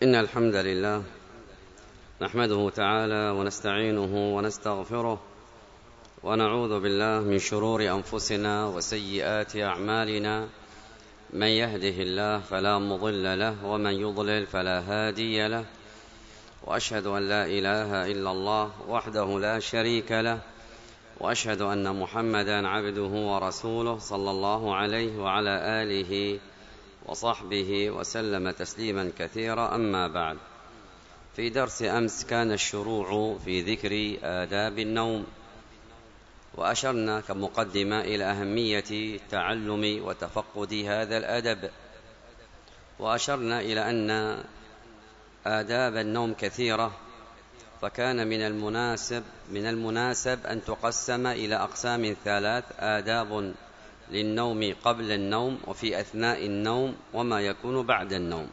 إن الحمد لله نحمده تعالى ونستعينه ونستغفره ونعوذ بالله من شرور أنفسنا وسيئات أعمالنا. من يهده الله فلا مضل له ومن يضلل فلا هادي له، وأشهد أن لا إله إلا الله وحده لا شريك له، وأشهد أن محمدا عبده ورسوله صلى الله عليه وعلى آله وصحبه وسلم تسليما كثيرا. أما بعد، في درس أمس كان الشروع في ذكر آداب النوم، وأشرنا كمقدمة إلى أهمية تعلم وتفقد هذا الأدب، وأشرنا إلى أن آداب النوم كثيرة، فكان من المناسب أن تقسم إلى أقسام ثلاث: آداب للنوم قبل النوم، وفي أثناء النوم، وما يكون بعد النوم.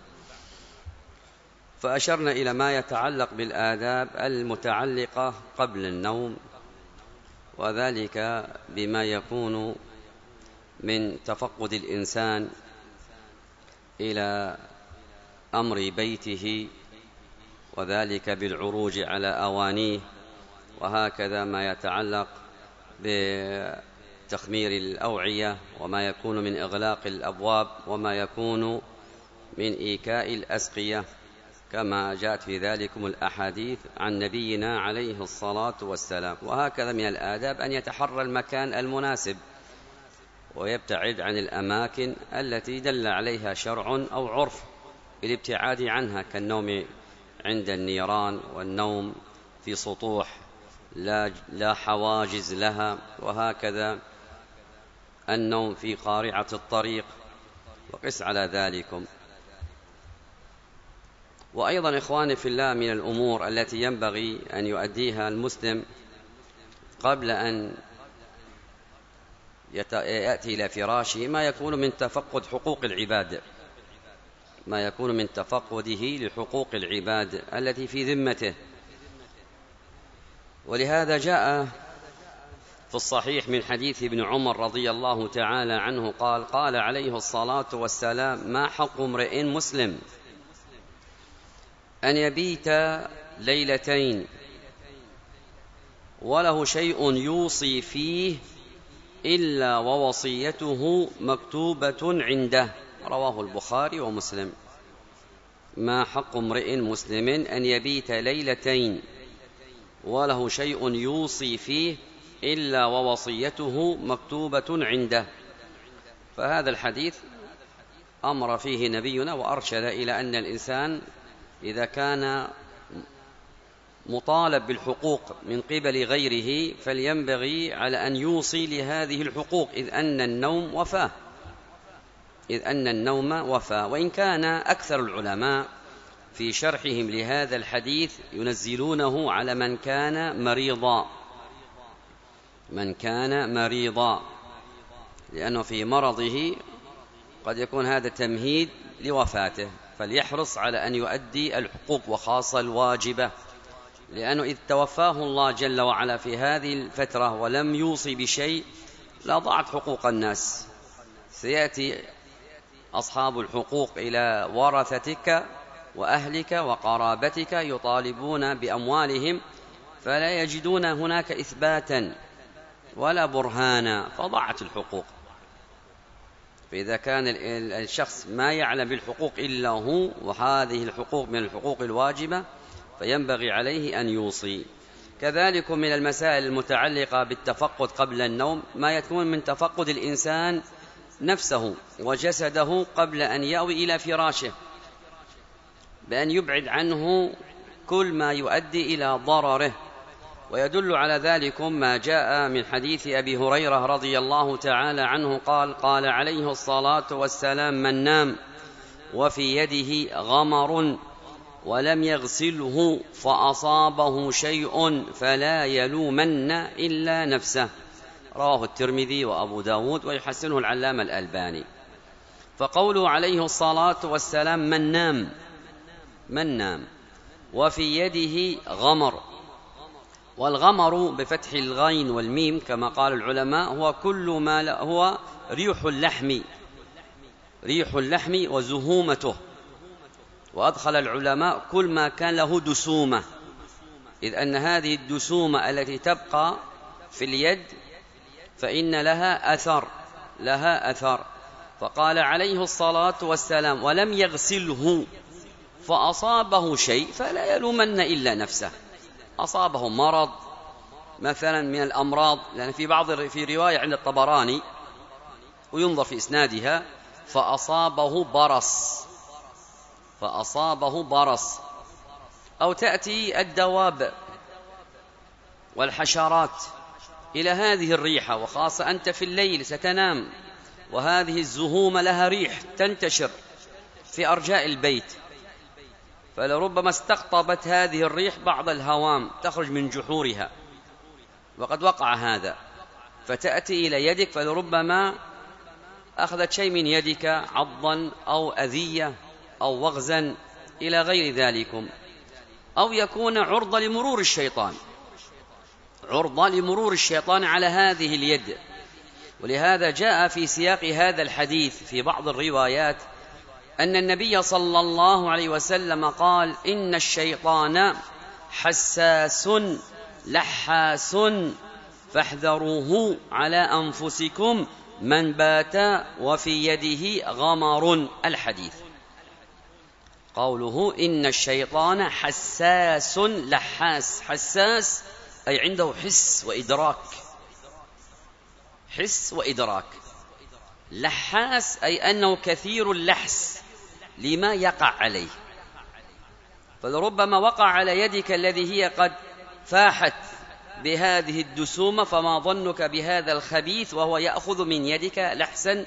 فأشرنا إلى ما يتعلق بالآداب المتعلقة قبل النوم، وذلك بما يكون من تفقد الإنسان إلى أمر بيته، وذلك بالعروج على أوانيه، وهكذا ما يتعلق بتخمير الأوعية، وما يكون من إغلاق الأبواب، وما يكون من إيكاء الأسقية، كما جاءت في ذلكم الأحاديث عن نبينا عليه الصلاة والسلام. وهكذا من الآداب أن يتحرى المكان المناسب ويبتعد عن الأماكن التي دل عليها شرع أو عرف بالابتعاد عنها، كالنوم عند النيران، والنوم في سطوح لا حواجز لها، وهكذا النوم في قارعة الطريق، وقس على ذلكم. وأيضا إخواني في الله، من الأمور التي ينبغي أن يؤديها المسلم قبل أن يأتي إلى فراشه ما يكون من تفقد حقوق العباد، ما يكون من تفقده لحقوق العباد التي في ذمته. ولهذا جاء في الصحيح من حديث ابن عمر رضي الله تعالى عنه قال عليه الصلاة والسلام: ما حق امرئ مسلم أن يبيت ليلتين وله شيء يوصي فيه إلا ووصيته مكتوبة عنده. رواه البخاري ومسلم. ما حق امرئ مسلم أن يبيت ليلتين وله شيء يوصي فيه إلا ووصيته مكتوبة عنده. فهذا الحديث أمر فيه نبينا وأرشد إلى أن الإنسان إذا كان مطالب بالحقوق من قبل غيره فلينبغي على أن يوصي لهذه الحقوق، إذ أن النوم وفاة. وإن كان أكثر العلماء في شرحهم لهذا الحديث ينزلونه على من كان مريضا، لأنه في مرضه قد يكون هذا تمهيد لوفاته، فليحرص على أن يؤدي الحقوق وخاصة الواجبة، لأنه إذ توفاه الله جل وعلا في هذه الفترة ولم يوصي بشيء لا ضاعت حقوق الناس. سيأتي أصحاب الحقوق إلى ورثتك وأهلك وقرابتك يطالبون بأموالهم، فلا يجدون هناك إثباتا ولا برهانا، فضاعت الحقوق. فإذا كان الشخص ما يعلم بالحقوق إلا هو، وهذه الحقوق من الحقوق الواجبة، فينبغي عليه أن يوصي. كذلك من المسائل المتعلقة بالتفقد قبل النوم ما يكون من تفقد الإنسان نفسه وجسده قبل أن يأوي إلى فراشه، بأن يبعد عنه كل ما يؤدي إلى ضرره. ويدل على ذلك ما جاء من حديث أبي هريرة رضي الله تعالى عنه قال عليه الصلاة والسلام: من نام وفي يده غمر ولم يغسله فأصابه شيء فلا يلومن إلا نفسه. رواه الترمذي وأبو داود ويحسنه العلامة الألباني. فقوله عليه الصلاة والسلام: من نام وفي يده غمر، والغمر بفتح الغين والميم كما قال العلماء هو كل ما هو ريح اللحم وزهومته، وأدخل العلماء كل ما كان له دسومة، إذ أن هذه الدسومة التي تبقى في اليد فإن لها أثر. فقال عليه الصلاة والسلام: ولم يغسله فأصابه شيء فلا يلومن إلا نفسه. أصابه مرض مثلا من الأمراض، لأن في رواية عند الطبراني وينظر في إسنادها: فأصابه برص. أو تأتي الدواب والحشرات إلى هذه الريحة، وخاصة أنت في الليل ستنام وهذه الزهوم لها ريح تنتشر في أرجاء البيت، فلربما استقطبت هذه الريح بعض الهوام تخرج من جحورها، وقد وقع هذا، فتأتي إلى يدك فلربما أخذت شيء من يدك، عضا أو أذية أو وغزا إلى غير ذلكم. أو يكون عرضة لمرور الشيطان على هذه اليد. ولهذا جاء في سياق هذا الحديث في بعض الروايات أن النبي صلى الله عليه وسلم قال: إن الشيطان حساس لحاس فاحذروه على أنفسكم من بات وفي يده غمر. الحديث قوله إن الشيطان حساس لحاس، حساس أي عنده حس وإدراك، لحاس أي أنه كثير اللحس لما يقع عليه، فلربما وقع على يدك الذي هي قد فاحت بهذه الدسومة، فما ظنك بهذا الخبيث وهو يأخذ من يدك لحسا.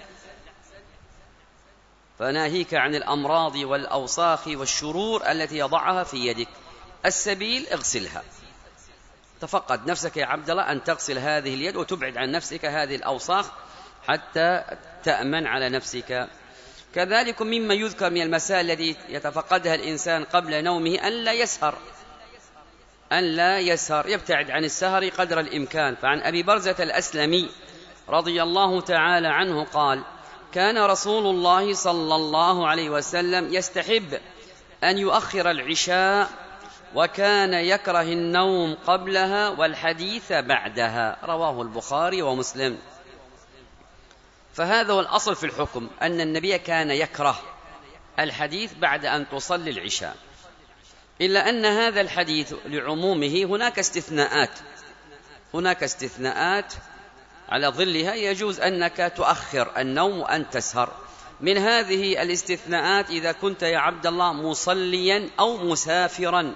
فناهيك عن الأمراض والأوساخ والشرور التي يضعها في يدك. السبيل اغسلها، تفقد نفسك يا عبد الله أن تغسل هذه اليد وتبعد عن نفسك هذه الأوساخ حتى تأمن على نفسك. كذلك مما يذكر من المسائل التي يتفقدها الإنسان قبل نومه أن لا يسهر، يبتعد عن السهر قدر الإمكان. فعن أبي برزة الأسلمي رضي الله تعالى عنه قال: كان رسول الله صلى الله عليه وسلم يستحب أن يؤخر العشاء، وكان يكره النوم قبلها والحديث بعدها. رواه البخاري ومسلم. فهذا هو الأصل في الحكم، أن النبي كان يكره الحديث بعد أن تصلي العشاء، إلا أن هذا الحديث لعمومه هناك استثناءات على ظلها يجوز أنك تؤخر النوم وأن تسهر. من هذه الاستثناءات إذا كنت يا عبد الله مصليا أو مسافرا،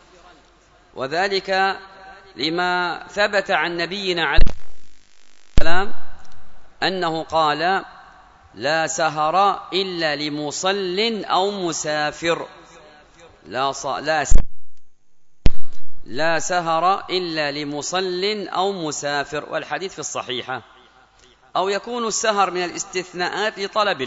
وذلك لما ثبت عن نبينا عليه السلام أنه قال: لا سهر إلا لمصل أو مسافر. لا سهر إلا لمصل أو مسافر، والحديث في الصحيحة. أو يكون السهر من الاستثناءات لطلب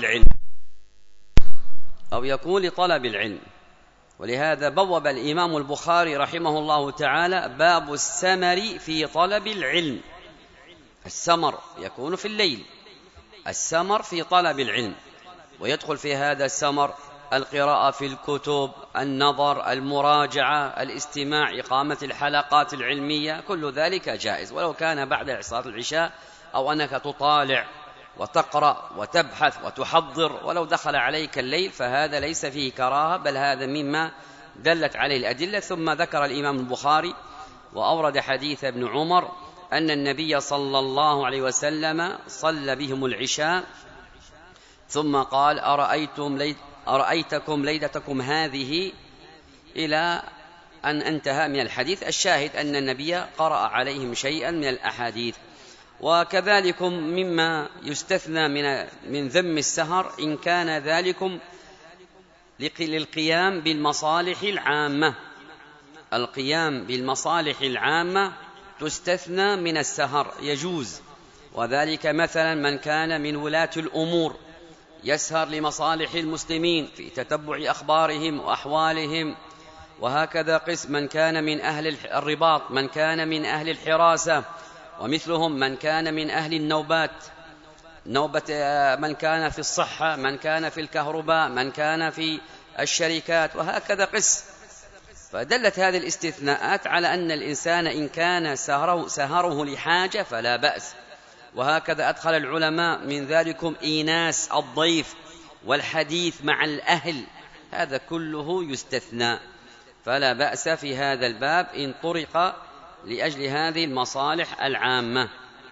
العلم، ولهذا بوب الإمام البخاري رحمه الله تعالى باب السمر في طلب العلم. السمر يكون في الليل، السمر في طلب العلم، ويدخل في هذا السمر القراءة في الكتب، النظر، المراجعة، الاستماع، إقامة الحلقات العلمية، كل ذلك جائز، ولو كان بعد صلاة العشاء، أو أنك تطالع وتقرأ وتبحث وتحضر، ولو دخل عليك الليل فهذا ليس فيه كراهة، بل هذا مما دلت عليه الأدلة. ثم ذكر الإمام البخاري وأورد حديث ابن عمر أن النبي صلى الله عليه وسلم صلى بهم العشاء ثم قال: أرأيتكم ليلتكم هذه، إلى أن انتهى من الحديث. الشاهد أن النبي قرأ عليهم شيئا من الأحاديث. وكذلك مما يستثنى من ذم السهر إن كان ذلكم للقيام بالمصالح العامة. القيام بالمصالح العامة تستثنى من السهر، يجوز، وذلك مثلا من كان من ولاة الأمور يسهر لمصالح المسلمين في تتبع أخبارهم وأحوالهم، وهكذا قسم من كان من أهل الرباط، من كان من أهل الحراسة، ومثلهم من كان من أهل النوبات، من كان في الصحة، من كان في الكهرباء، من كان في الشركات، وهكذا قس. فدلت هذه الاستثناءات على أن الإنسان إن كان سهره لحاجة فلا بأس. وهكذا أدخل العلماء من ذلكم إيناس الضيف والحديث مع الأهل، هذا كله يستثنى، فلا بأس في هذا الباب إن طرق لأجل هذه المصالح العامة.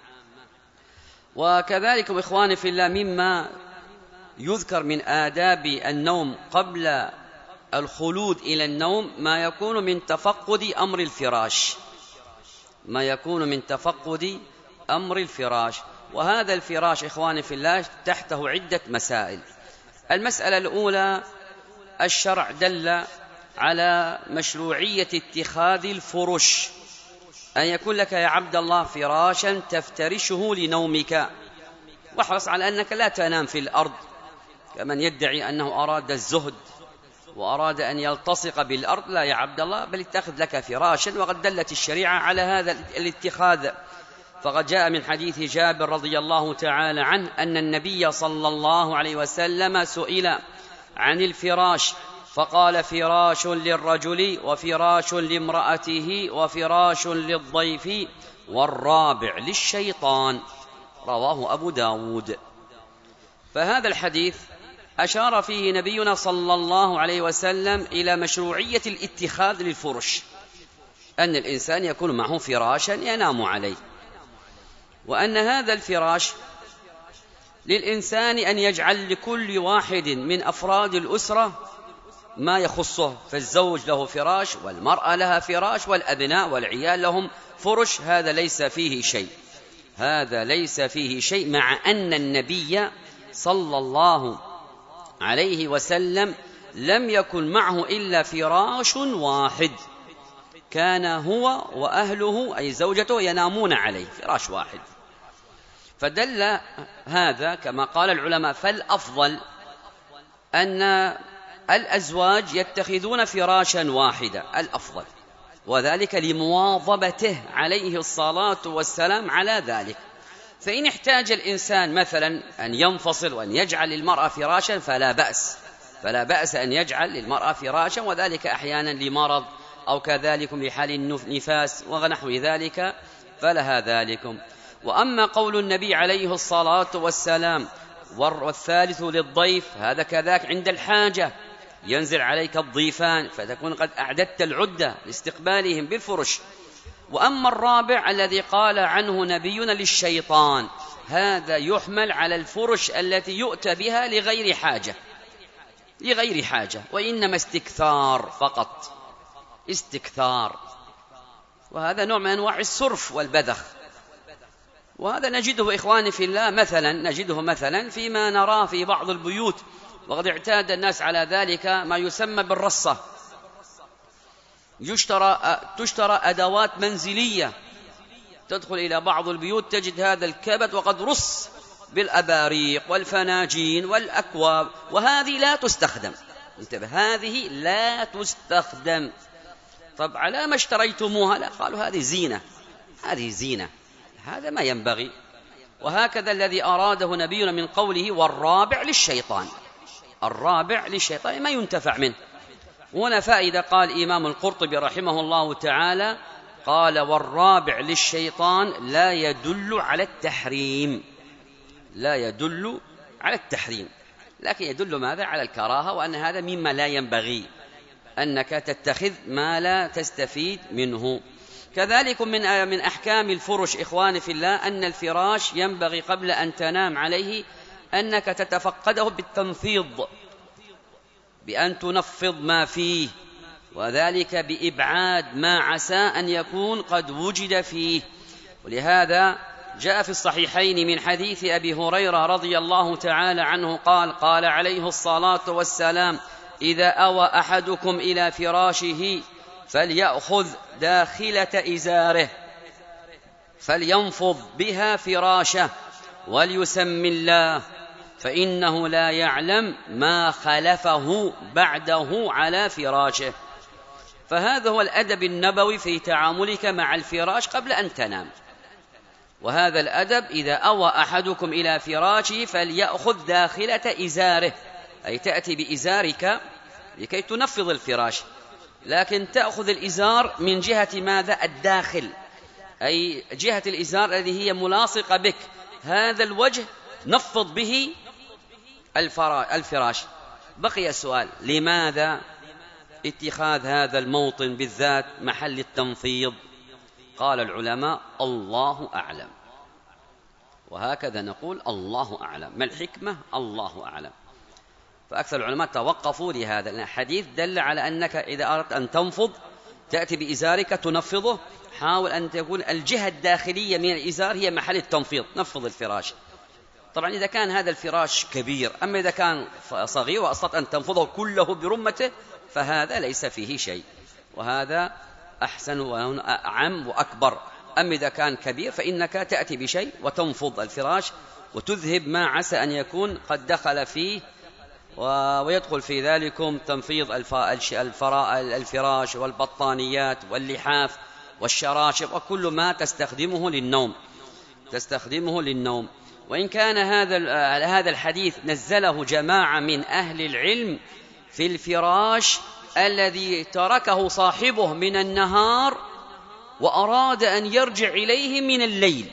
وكذلك إخواني في الله مما يذكر من آداب النوم قبل الخلود إلى النوم ما يكون من تفقد أمر الفراش، ما يكون من تفقد أمر الفراش. وهذا الفراش إخواني في الله تحته عدة مسائل. المسألة الأولى، الشرع دل على مشروعية اتخاذ الفرش، أن يكون لك يا عبد الله فراشا تفترشه لنومك، واحرص على أنك لا تنام في الأرض كمن يدعي أنه أراد الزهد وأراد أن يلتصق بالأرض. لا يا عبد الله، بل اتخذ لك فراشا، وقد دلت الشريعة على هذا الاتخاذ. فقد جاء من حديث جابر رضي الله تعالى عنه أن النبي صلى الله عليه وسلم سئل عن الفراش فقال: فراش للرجل وفراش لامرأته وفراش للضيف والرابع للشيطان، رواه أبو داود. فهذا الحديث أشار فيه نبينا صلى الله عليه وسلم إلى مشروعية الاتخاذ للفرش، أن الإنسان يكون معه فراشا ينام عليه، وأن هذا الفراش للإنسان أن يجعل لكل واحد من أفراد الأسرة ما يخصه، فالزوج له فراش والمرأة لها فراش والأبناء والعيال لهم فرش. هذا ليس فيه شيء، هذا ليس فيه شيء، مع أن النبي صلى الله عليه وسلم لم يكن معه إلا فراش واحد، كان هو وأهله أي زوجته ينامون عليه، فراش واحد. فدل هذا كما قال العلماء فالأفضل أن الأزواج يتخذون فراشا واحدا، الأفضل، وذلك لمواظبته عليه الصلاة والسلام على ذلك. فإن احتاج الإنسان مثلا أن ينفصل وأن يجعل للمرأة فراشا فلا بأس أن يجعل للمرأة فراشا، وذلك أحيانا لمرض أو كذلك لحال النفاس ونحو ذلك، فلها ذلكم. وأما قول النبي عليه الصلاة والسلام والثالث للضيف، هذا كذاك عند الحاجة ينزل عليك الضيفان فتكون قد أعددت العدة لاستقبالهم بالفرش. وأما الرابع الذي قال عنه نبينا للشيطان، هذا يحمل على الفرش التي يؤتى بها لغير حاجة، وإنما استكثار فقط، استكثار، وهذا نوع من أنواع السرف والبذخ. وهذا نجده إخواني في الله نجده مثلا فيما نراه في بعض البيوت، وقد اعتاد الناس على ذلك، ما يسمى بالرصة. تشترى أدوات منزلية، تدخل إلى بعض البيوت تجد هذا الكبت وقد رص بالأباريق والفناجين والأكواب، وهذه لا تستخدم. انتبه، هذه لا تستخدم. طب على ما اشتريتموها؟ لا، قالوا هذه زينة، هذا ما ينبغي. وهكذا الذي أراده نبينا من قوله والرابع للشيطان، الرابع للشيطان ما ينتفع منه. هنا فائدة، قال إمام القرطبي رحمه الله تعالى، قال والرابع للشيطان لا يدل على التحريم، لا يدل على التحريم، لكن يدل ماذا؟ على الكراهة، وأن هذا مما لا ينبغي أنك تتخذ ما لا تستفيد منه. كذلك من أحكام الفرش إخواني في الله أن الفراش ينبغي قبل أن تنام عليه أنك تتفقده بالتنفيض، بأن تنفض ما فيه، وذلك بإبعاد ما عسى أن يكون قد وجد فيه. ولهذا جاء في الصحيحين من حديث أبي هريرة رضي الله تعالى عنه قال عليه الصلاة والسلام: إذا أوى أحدكم إلى فراشه فليأخذ داخلة إزاره فلينفض بها فراشه وليسم الله، فإنه لا يعلم ما خلفه بعده على فراشه. فهذا هو الأدب النبوي في تعاملك مع الفراش قبل أن تنام. وهذا الأدب: إذا أوى أحدكم إلى فراشه فليأخذ داخلة إزاره، أي تأتي بإزارك لكي تنفض الفراش، لكن تأخذ الإزار من جهة ماذا؟ الداخل، أي جهة الإزار الذي هي ملاصقة بك، هذا الوجه نفض به الفراش. بقي السؤال: لماذا اتخاذ هذا الموطن بالذات محل التنفيض؟ قال العلماء: الله أعلم. وهكذا نقول: الله أعلم. ما الحكمة؟ الله أعلم. فأكثر العلماء توقفوا لهذا، لأن الحديث دل على أنك إذا أردت أن تنفض تأتي بإزارك تنفضه، حاول أن تكون الجهة الداخلية من الإزار هي محل التنفيض، نفض الفراش. طبعا إذا كان هذا الفراش كبير، أما إذا كان صغير وأستطعت أن تنفضه كله برمته فهذا ليس فيه شيء، وهذا أحسن وأعم وأكبر. أما إذا كان كبير فإنك تأتي بشيء وتنفض الفراش وتذهب ما عسى أن يكون قد دخل فيه، ويدخل في ذلكم تنفيض الفراش والبطانيات واللحاف والشراشف وكل ما تستخدمه للنوم. وإن كان هذا الحديث نزله جماعة من أهل العلم في الفراش الذي تركه صاحبه من النهار وأراد أن يرجع إليه من الليل.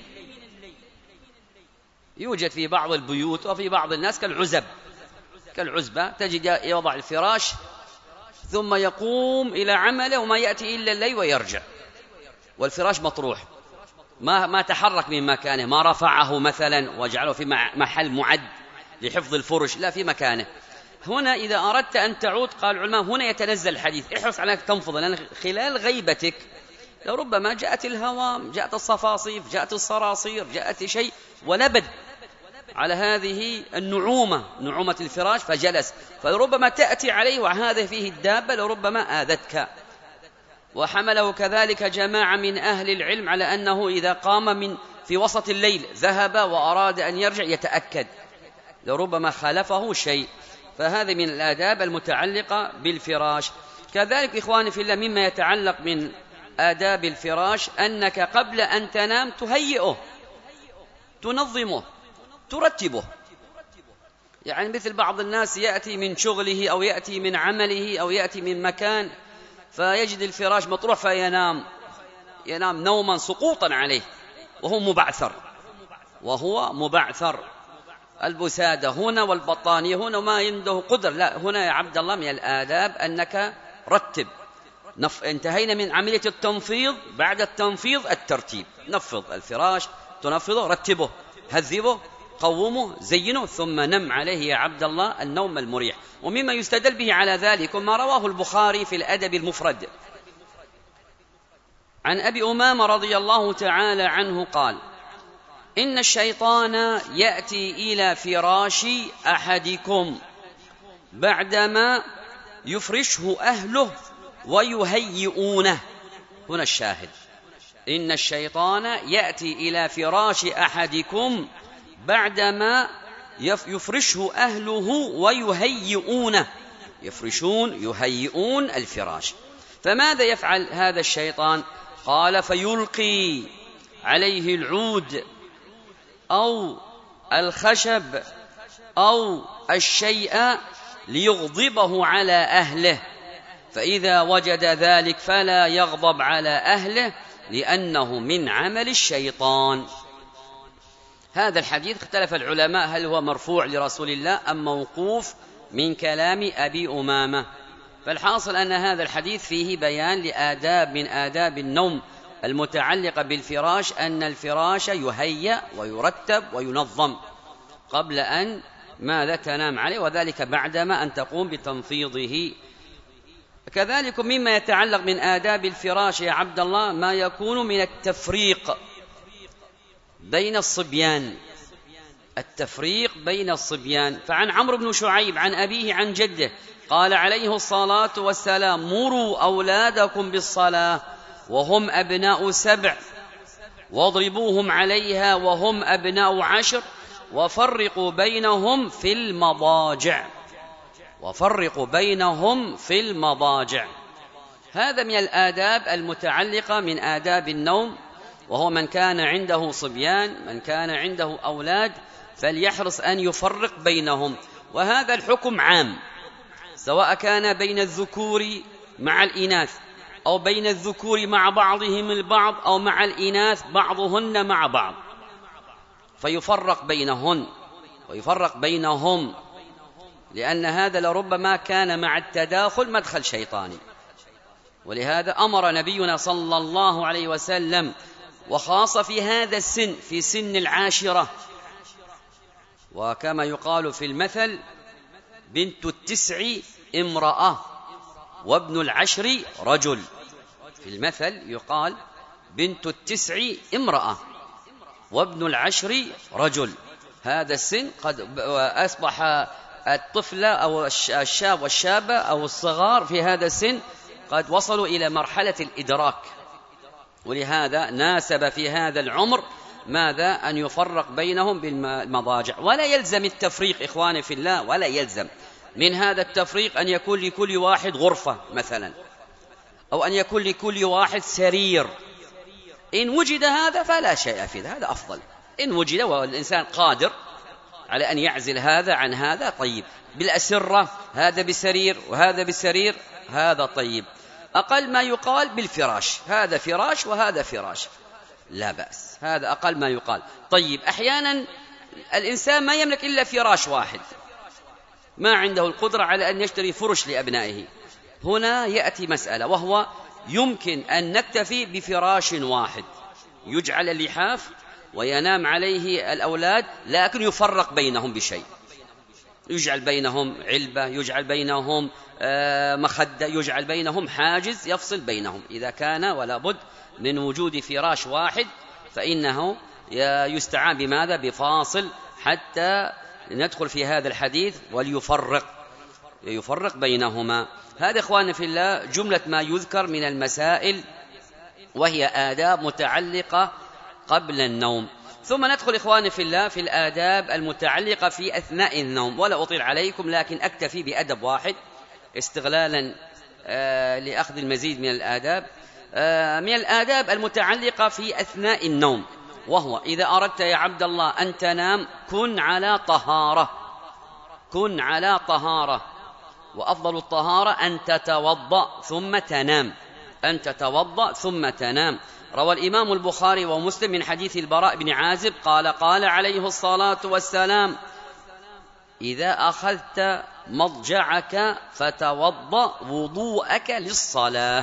يوجد في بعض البيوت وفي بعض الناس كالعزبة تجد يوضع الفراش ثم يقوم إلى عمله وما يأتي إلا الليل ويرجع، والفراش مطروح، ما تحرك من مكانه، ما رفعه مثلا وجعله في محل معد لحفظ الفرش، لا، في مكانه. هنا إذا أردت أن تعود، قال العلماء هنا يتنزل الحديث: احرص على أنك تنفض، لأن خلال غيبتك لربما جاءت الهوام، جاءت الصفاصيف، جاءت الصراصير، جاءت شيء ونبد على هذه نعومة الفراش فجلس، فلربما تأتي عليه وهذا فيه الدابة لربما آذتك. وحمله كذلك جماعة من أهل العلم على أنه إذا قام في وسط الليل ذهب وأراد أن يرجع يتأكد لربما خالفه شيء. فهذا من الآداب المتعلقة بالفراش. كذلك إخواني في الله مما يتعلق من آداب الفراش أنك قبل أن تنام تهيئه، تنظمه، ترتبه. يعني مثل بعض الناس يأتي من شغله أو يأتي من عمله أو يأتي من مكان فيجد الفراش مطروح فينام نوما سقوطا عليه وهو مبعثر. البسادة هنا والبطانية هنا وما عنده قدر، لا، هنا يا عبد الله من الآداب أنك رتب. انتهينا من عملية التنفيض، بعد التنفيض الترتيب، نفض الفراش، تنفضه، رتبه، هذبه، قومه، زينه، ثم نم عليه يا عبد الله النوم المريح. ومما يستدل به على ذلك ما رواه البخاري في الأدب المفرد عن أبي أمامة رضي الله تعالى عنه قال: إن الشيطان يأتي إلى فراش أحدكم بعدما يفرشه أهله ويهيئونه. هنا الشاهد: إن الشيطان يأتي إلى فراش أحدكم بعدما يفرشه أهله ويهيئونه، يهيئون الفراش. فماذا يفعل هذا الشيطان؟ قال: فيلقي عليه العود أو الخشب أو الشيء ليغضبه على أهله، فإذا وجد ذلك فلا يغضب على أهله لأنه من عمل الشيطان. هذا الحديث اختلف العلماء هل هو مرفوع لرسول الله أم موقوف من كلام أبي أمامة. فالحاصل أن هذا الحديث فيه بيان لآداب من آداب النوم المتعلقة بالفراش، أن الفراش يهيأ ويرتب وينظم قبل أن ماذا تنام عليه، وذلك بعدما أن تقوم بتنفيضه. كذلك مما يتعلق من آداب الفراش يا عبد الله ما يكون من التفريق بين الصبيان. فعن عمرو بن شعيب عن أبيه عن جده قال عليه الصلاة والسلام: مروا أولادكم بالصلاة وهم أبناء 7 واضربوهم عليها وهم أبناء 10 وفرقوا بينهم في المضاجع. هذا من الآداب المتعلقة من آداب النوم، وهو من كان عنده صبيان، من كان عنده أولاد، فليحرص أن يفرق بينهم. وهذا الحكم عام سواء كان بين الذكور مع الإناث أو بين الذكور مع بعضهم البعض أو مع الإناث بعضهن مع بعض، فيفرق بينهن ويفرق بينهم، لأن هذا لربما كان مع التداخل مدخل شيطاني. ولهذا أمر نبينا صلى الله عليه وسلم، وخاصة في هذا السن، في سن العاشرة، وكما يقال في المثل: بنت التسع امرأة وابن العشر رجل. في المثل يقال: بنت التسع امرأة وابن العشر رجل. هذا السن قد أصبح الطفل أو الشاب والشابة أو الصغار في هذا السن قد وصلوا إلى مرحلة الإدراك، ولهذا ناسب في هذا العمر ماذا؟ أن يفرق بينهم بالمضاجع. ولا يلزم التفريق إخواني في الله، ولا يلزم من هذا التفريق أن يكون لكل واحد غرفة مثلا، أو أن يكون لكل واحد سرير. إن وجد هذا فلا شيء في هذا أفضل، إن وجد والإنسان قادر على أن يعزل هذا عن هذا طيب. بالأسرة، هذا بسرير وهذا بسرير، هذا طيب. أقل ما يقال بالفراش، هذا فراش وهذا فراش، لا بأس، هذا أقل ما يقال. طيب، أحيانا الإنسان ما يملك إلا فراش واحد، ما عنده القدرة على أن يشتري فرش لأبنائه. هنا يأتي مسألة، وهو يمكن أن نكتفي بفراش واحد يجعل اللحاف وينام عليه الأولاد، لكن يفرق بينهم بشيء، يجعل بينهم علبة، يجعل بينهم مخدة، يجعل بينهم حاجز يفصل بينهم. إذا كان ولا بد من وجود فراش واحد فإنه يستعان بماذا؟ بفاصل، حتى ندخل في هذا الحديث يفرق بينهما. هذا إخواني في الله جملة ما يذكر من المسائل، وهي آداب متعلقة قبل النوم. ثم ندخل إخواني في الله في الآداب المتعلقة في أثناء النوم، ولا أطيل عليكم، لكن أكتفي بأدب واحد استغلالا لأخذ المزيد من الآداب. من الآداب المتعلقة في أثناء النوم، وهو: إذا أردت يا عبد الله أن تنام كن على طهارة، كن على طهارة. وأفضل الطهارة أن تتوضأ ثم تنام، أن تتوضأ ثم تنام. روى الإمام البخاري ومسلم من حديث البراء بن عازب قال: قال عليه الصلاة والسلام: إذا أخذت مضجعك فتوضأ وضوءك للصلاة.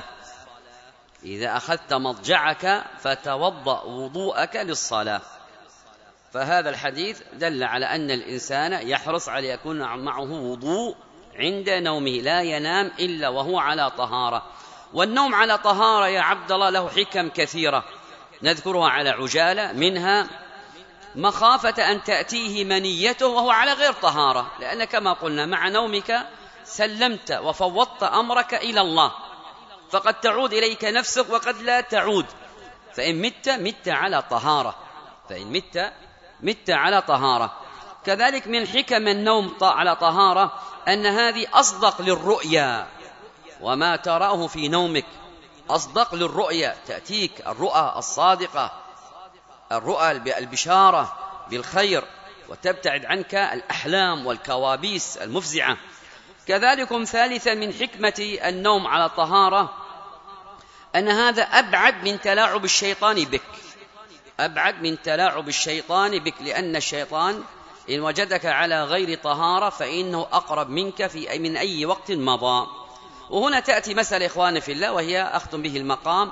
إذا أخذت مضجعك فتوضأ وضوءك للصلاة. فهذا الحديث دل على أن الإنسان يحرص على يكون معه وضوء عند نومه، لا ينام إلا وهو على طهارة. والنوم على طهارة يا عبد الله له حكم كثيرة نذكرها على عجالة، منها مخافة أن تأتيه منيته وهو على غير طهارة، لأن كما قلنا مع نومك سلمت وفوضت أمرك إلى الله، فقد تعود إليك نفسك وقد لا تعود. فإن مت على طهارة، فإن مت على طهارة. كذلك من حكم النوم على طهارة أن هذه أصدق للرؤيا، وما تراه في نومك أصدق للرؤيا، تأتيك الرؤى الصادقة، الرؤى البشارة بالخير، وتبتعد عنك الأحلام والكوابيس المفزعة. كذلك ثالثا من حكمة النوم على طهارة أن هذا أبعد من تلاعب الشيطان بك، أبعد من تلاعب الشيطان بك، لأن الشيطان إن وجدك على غير طهارة فإنه أقرب منك من أي وقت مضى. وهنا تأتي مسألة إخواني في الله، وهي أختم به المقام،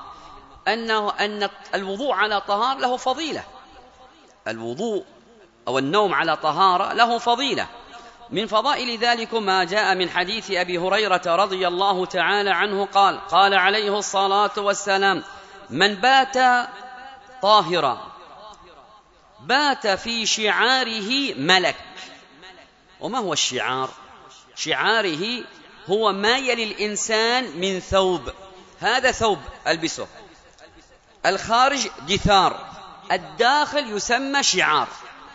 أن الوضوء على طهارة له فضيلة، الوضوء أو النوم على طهارة له فضيلة. من فضائل ذلك ما جاء من حديث أبي هريرة رضي الله تعالى عنه قال: قال عليه الصلاة والسلام: من بات طاهرا بات في شعاره ملك. وما هو الشعار؟ شعاره هو ما يلي الإنسان من ثوب، هذا ثوب ألبسه، الخارج دثار، الداخل يسمى شعار.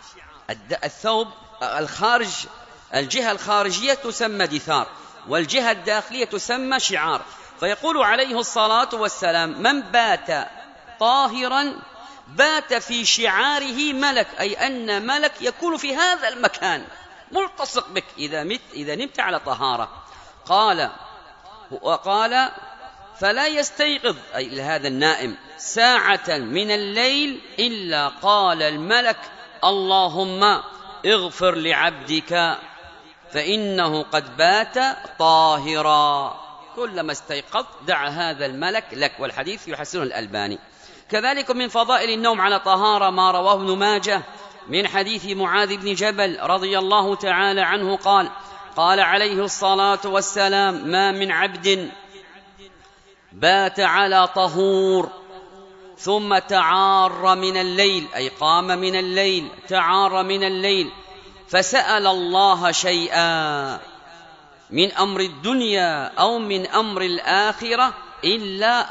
الثوب الخارج، الجهة الخارجية تسمى دثار، والجهة الداخلية تسمى شعار. فيقول عليه الصلاة والسلام: من بات طاهرا بات في شعاره ملك، أي أن ملك يكون في هذا المكان ملتصق بك إذا نمت على طهارة. وقال فلا يستيقظ أي لهذا النائم ساعة من الليل إلا قال الملك اللهم اغفر لعبدك فإنه قد بات طاهرا. كلما استيقظ دعا هذا الملك لك، والحديث يحسنه الألباني. كذلك من فضائل النوم على طهارة ما رواه ابن ماجه من حديث معاذ بن جبل رضي الله تعالى عنه قال عليه الصلاة والسلام ما من عبد بات على طهور ثم تعار من الليل أي قام من الليل تعار من الليل فسأل الله شيئا من أمر الدنيا أو من أمر الآخرة إلا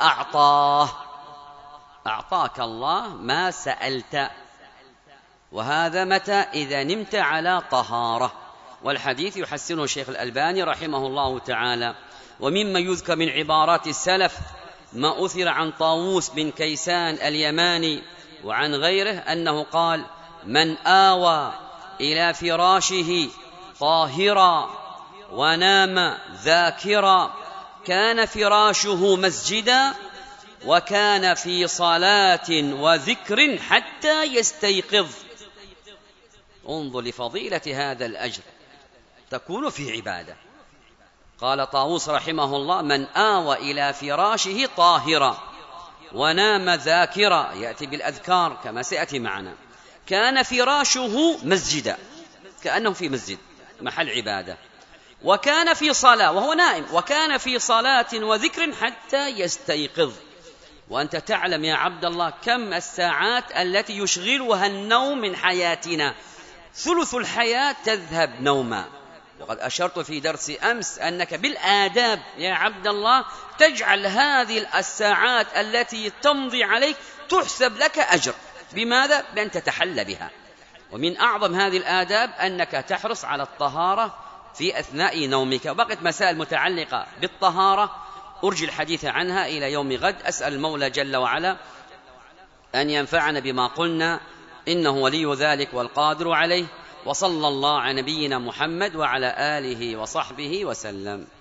أعطاك الله ما سألت. وهذا متى؟ إذا نمت على طهارة. والحديث يحسنه الشيخ الألباني رحمه الله تعالى. ومما يذكر من عبارات السلف ما أثر عن طاووس بن كيسان اليماني وعن غيره أنه قال من آوى إلى فراشه طاهرا ونام ذاكرا كان فراشه مسجدا وكان في صلاة وذكر حتى يستيقظ. انظر لفضيلة هذا الأجر، تكون في عبادة. قال طاووس رحمه الله من آوى إلى فراشه طاهرا ونام ذاكرا، يأتي بالأذكار كما سيأتي معنا، كان فراشه مسجدا كأنه في مسجد محل عبادة، وكان في صلاة وهو نائم، وكان في صلاة وذكر حتى يستيقظ. وأنت تعلم يا عبد الله كم الساعات التي يشغلها النوم من حياتنا، ثلث الحياة تذهب نوما. وقد أشرت في درس أمس أنك بالآداب يا عبد الله تجعل هذه الساعات التي تمضي عليك تحسب لك أجر. بماذا؟ بأن تتحلى بها. ومن أعظم هذه الآداب أنك تحرص على الطهارة في أثناء نومك. وبقت مسائل متعلقة بالطهارة أرجي الحديث عنها إلى يوم غد. أسأل المولى جل وعلا أن ينفعنا بما قلنا، إنه ولي ذلك والقادر عليه. وصلى الله على نبينا محمد وعلى آله وصحبه وسلم.